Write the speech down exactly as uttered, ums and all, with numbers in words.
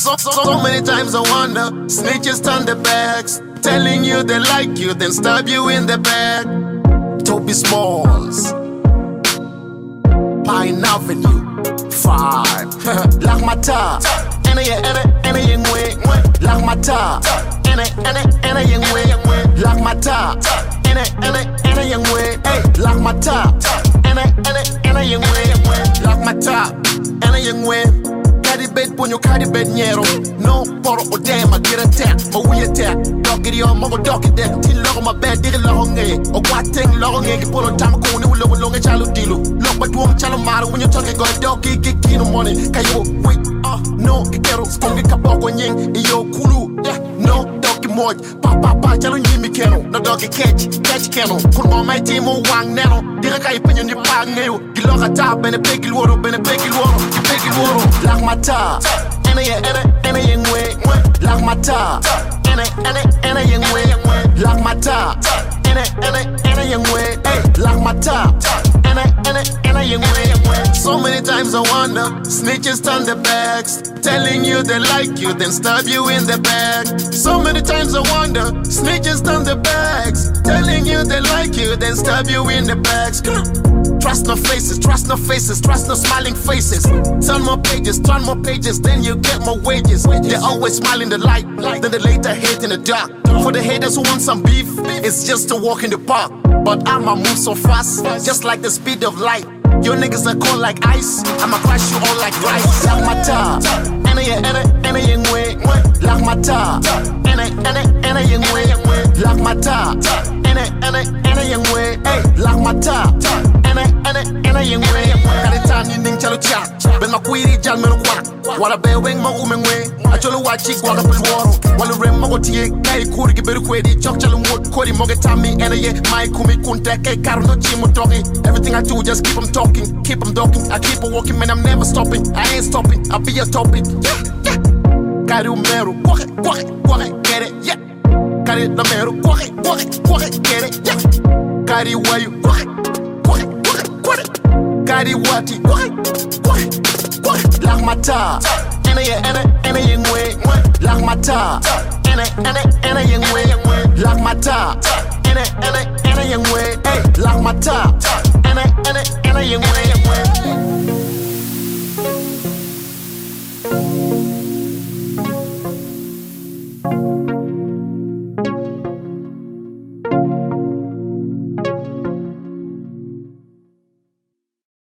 So, so, so many times I wonder, snitches turn their backs, telling you they like you, then stab you in the back. Toby Smalls, Pine Avenue, five. Like my top, and a and a and a young way. Like my top, and a and a and a young way. Like my top, and a and a and a young way. Hey, like my top, and a and a and a young way. Like my top, and a young way. Carry bed, when you carry bed, nyero. No poro or damn, I get attacked, but we attack. Dog it on, mama dog it there. Till log on my bed, dig a long way. Or what thing, long egg, pull on time, go, no low, long, a child deal. Look, but one child matter when you're talking, go, dog, get in the morning. Can you wait? Ah, no, get out, smoke a cup when you, yo, kulu. Yeah, no, dog, more. Papa, papa, challenge me, kennel. No dog, catch, catch kennel. Put on my team, oh, one nano. Did I get opinion, you bang nail. You look at top, and a big water, and a big water, you big water. Like my top, and a and a and a young way. Like my top, and a and a and a young way. Like my top, and a and a and a young way. Hey, like my top, and a and a and a young way. So many times I wonder, snitches turn their backs, telling you they like you, then stab you in the back. So many times I wonder, snitches turn their backs, telling you they like you, then stab you in the backs. Trust no faces, trust no faces, trust no smiling faces. Turn more pages, turn more pages, then you get more wages. They always smile in the light, then they later hate in the dark. For the haters who want some beef, it's just a walk in the park. But I'ma move so fast, just like the speed of light. Your niggas are cold like ice, I'ma crush you all like rice. Like my top, and a and a and a young way. Like my top, and a and a and a young way. Like my top, and a and a and a young way. Hey, like my top, and a and a and a young way. Got it time you ning chalo chat, ben ma kuiri jal meno kwa. Wala be weng ma umen way. I cholo wachi wala bulwaro. Wala rem ma gotie kai kuri giberu kwedi. Chok chalo mot kori moge tami and a ye. My kumi kunte kai karno chimo toki. Everything I do just keep 'em talking, keep 'em talking. I keep on walking, man, I'm never stopping. I ain't stopping, I'll be a topic. Yeah, yeah. Kari umero, kwake, kwake, kwake, get it, yeah. Kari namero, kwake, kwake, kwake, get it, yeah. Kari wayu, kwake, kwake, kwake, kwake. Kari wati, kwake, kwake, kwake. Like my top, and a and a and a young way. Like my top, and a and a and a young way. Like my top, and a and a and a young way. Hey, like my top.